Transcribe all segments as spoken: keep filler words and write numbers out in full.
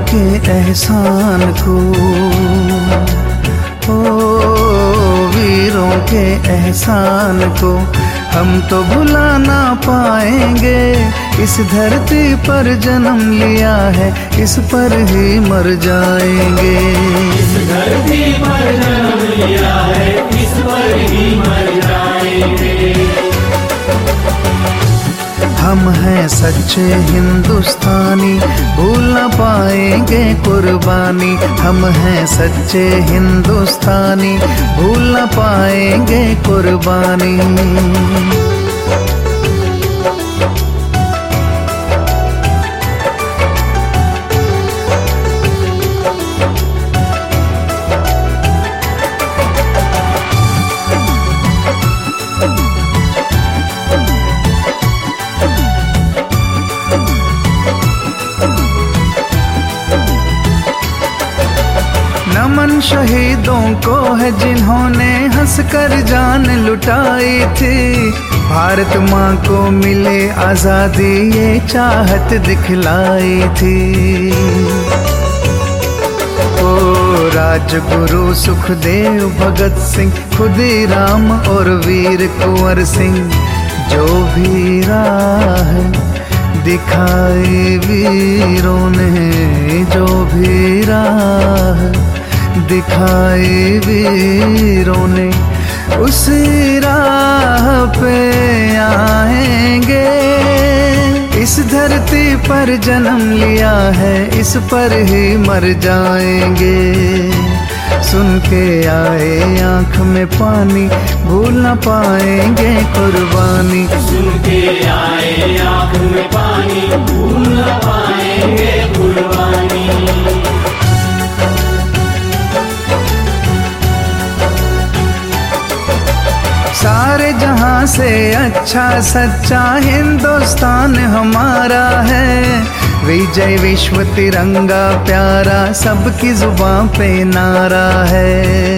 के एहसान को, ओ वीरों के एहसान को हम तो भुला ना पाएंगे। इस धरती पर जन्म लिया है, इस पर ही मर जाएंगे। इस धरती पर जन्म लिया है, इस पर ही मर जाएंगे। हम हैं सच्चे हिंदुस्तानी, भूल ना पाएंगे कुर्बानी। हम हैं सच्चे हिंदुस्तानी, भूल ना पाएंगे कुर्बानी। नमन शहीदों को है जिन्होंने हंसकर जान लुटाई थी। भारत माँ को मिले आजादी ये चाहत दिखलाई थी। ओ राजगुरु सुखदेव भगत सिंह, खुदीराम और वीर कुंवर सिंह, जो भी राह दिखाई वीरों ने, जो भी राह दिखाई वीरों ने, उसी राह पे आएंगे। इस धरती पर जन्म लिया है, इस पर ही मर जाएंगे। सुन के आए आँख में पानी, भूल ना पाएंगे कुर्बानी। सुन के आए आँख में पानी, भूल ना पाएंगे कुर्बानी। सारे जहां से अच्छा सच्चा हिंदुस्तान हमारा है। विजय विश्व तिरंगा प्यारा, सबकी जुबान पे नारा है।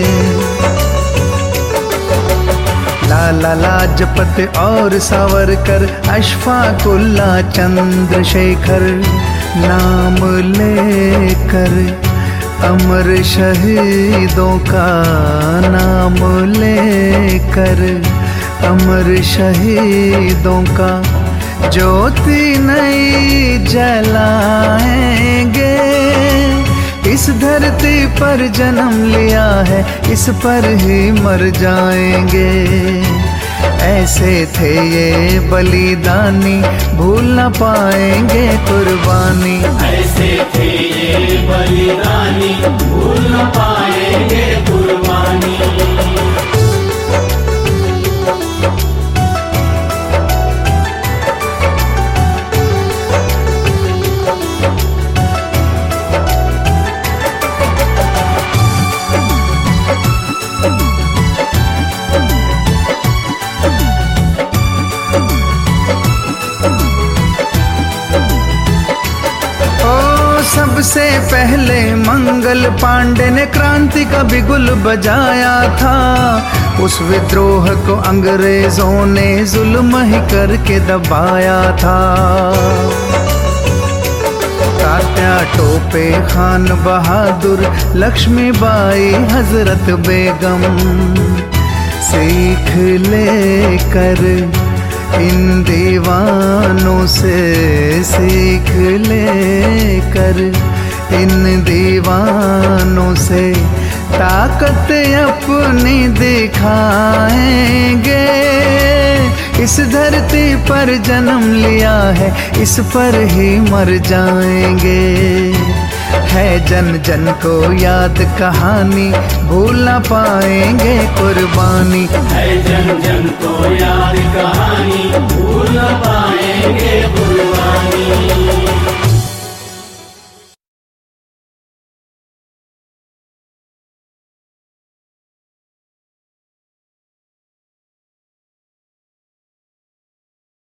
लाला लाजपत और सावरकर, अशफाकुल्लाह चंद्रशेखर, नाम लेकर अमर शहीदों का, नाम लेकर अमर शहीदों का ज्योति नई जलाएंगे। इस धरती पर जन्म लिया है, इस पर ही मर जाएंगे। ऐसे थे ये बलिदानी, भूल ना पाएंगे कुर्बानी। ऐसे थे ये बलिदानी, भूल ना पाएंगे कुर्बानी। सबसे पहले मंगल पांडे ने क्रांति का बिगुल बजाया था। उस विद्रोह को अंग्रेजों ने जुल्म ही करके दबाया था। तात्या टोपे, खान बहादुर, लक्ष्मीबाई, हजरत बेगम, सीख लेकर इन दीवानों से, सीख लेकर इन दीवानों से ताकत अपनी दिखाएंगे। इस धरती पर जन्म लिया है, इस पर ही मर जाएंगे। है जन जन को याद कहानी, भूल ना पाएंगे कुर्बानी। है जन जन को याद कहानी, भूल ना पाएंगे